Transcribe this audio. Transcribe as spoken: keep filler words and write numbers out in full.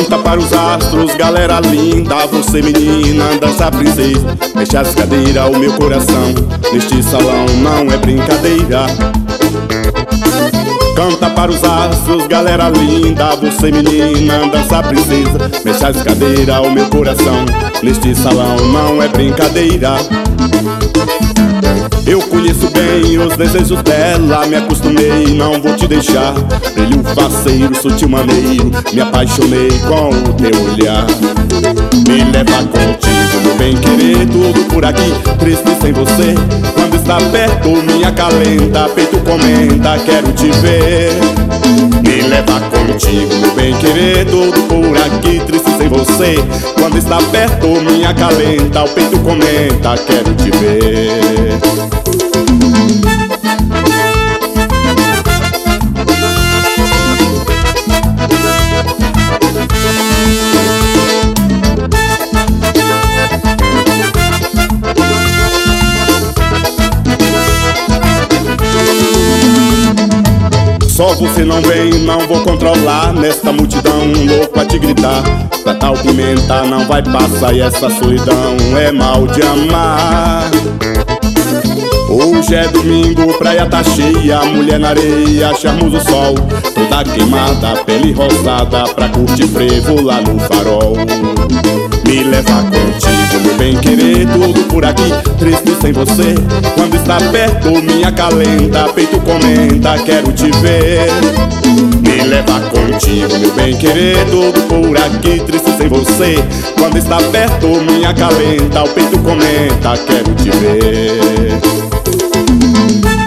Canta para os astros, galera linda. Você menina, dança princesa. Mexe as cadeiras, o meu coração neste salão não é brincadeira. Canta para os astros, galera linda. Você menina, dança princesa. Mexe as cadeiras, o meu coração neste salão não é brincadeira. Eu conheço bem os desejos dela, me acostumei, não vou te deixar. Brilho faceiro, sutil maneiro, me apaixonei com o teu olhar. Me leva contigo, meu bem querer, tudo por aqui, triste sem você. Quando está perto, me acalenta, peito comenta, quero te ver. Me leva contigo, meu bem querer, tudo por aqui, triste sem você. Quando está perto, me acalenta, o peito comenta, quero te ver. Só você não vem, não vou controlar. Nesta multidão, louco a te gritar. Pra tal pimenta não vai passar. E essa solidão é mal de amar. Hoje é domingo, praia tá cheia. Mulher na areia, charmoso sol. Toda queimada, pele rosada, pra curtir frevo lá no farol. Me leva contigo, meu bem querer, tudo por aqui, triste sem você. Quando está perto, me acalenta, peito comenta, quero te ver. Me leva contigo, meu bem querer, tudo por aqui, triste sem você. Quando está perto, me acalenta, o peito comenta, quero te ver.